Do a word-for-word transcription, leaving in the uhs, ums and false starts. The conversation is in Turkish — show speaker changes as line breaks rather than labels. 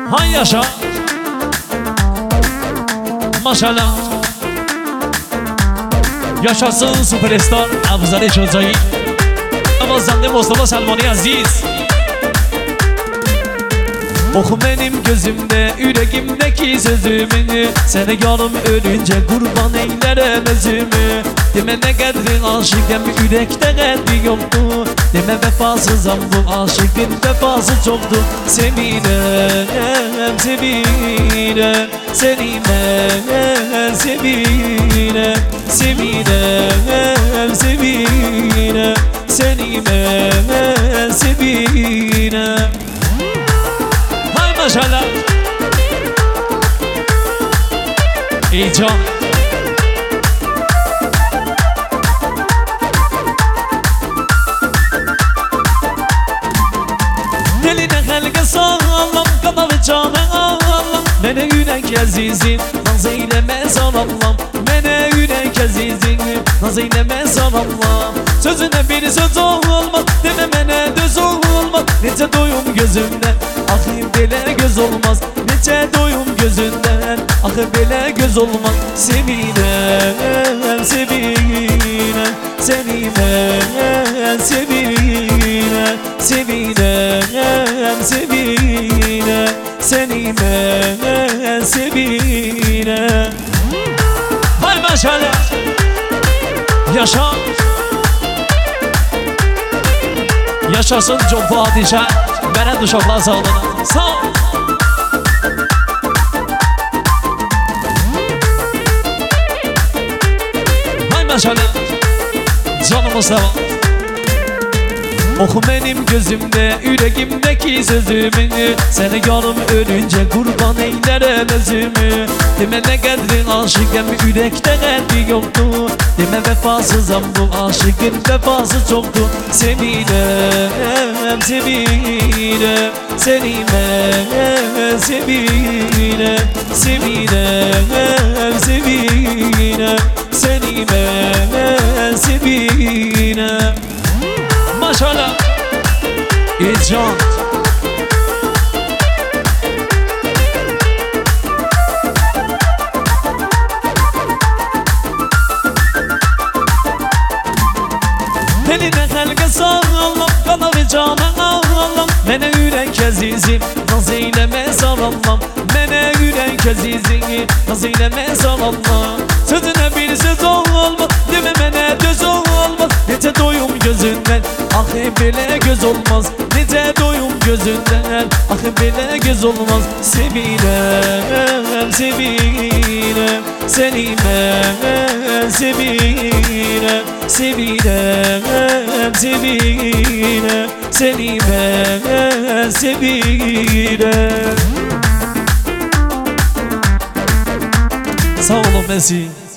Hay yaşa. Maşallah. Yaşasın süperstar Abzade Çözayı. Amazande Mustafa Salmani Aziz. Oku benim gözümde, yüreğimdeki sözümü. Seni yanım ölünce kurban eylerim özümü. Deme ne kadrin aşıkken yürekte kadri yoktu. Deme vefasızam bu aşıkın vefası çoktu. Seminem, seminem, senime, seminem, seminem, seminem, senime, seminem. Maşallah. İyi can. Deline helge sağlam, kanalı canı ağlam. Mene yürek azizim, naz eyleme sanallam. Mene yürek azizim, naz eyleme sanallam. Sözüne bir söz olmaz, deme mene düz olmaz. Nece doyum gözümden, ahı bile göz olmaz. Nece doyum gözünden, ahı bile göz olmaz. Seminem, seminem, senime, seminem, seminem, seminem, senime, seminem. Hay maşallah. Yaşa. Yaşasın çok padişah. Veren uşaklar sağlığına. Sağ ol. Hay maşallah. Canımız devam. Oku benim gözümde, yüreğimdeki sözümü. Seni yanım ölünce kurban eylerim özümü. Deme ne kadrin aşıkken yürekte kadri yoktu. Deme vefasızam bu aşıkın vefası çoktu. Seminem, seminem, senime, seminem, seminem, seminem, senime, seminem. Maşallah. İcan. Eline helge sağlam, kanalı canı ağlam. Mene yürek azizim, naz eyleme sanallam. Mene yürek azizim, naz eyleme sanallam. Sözüne bir söz olmaz, deme mene düz olmaz. Nece doyum gözünden, ahı bile göz olmaz. Nece doyum gözünden, ahı bile göz olmaz. Seminem, seminem, senime, seminem, seminem, seminem, senime, seminem. Sağ olun Mesih.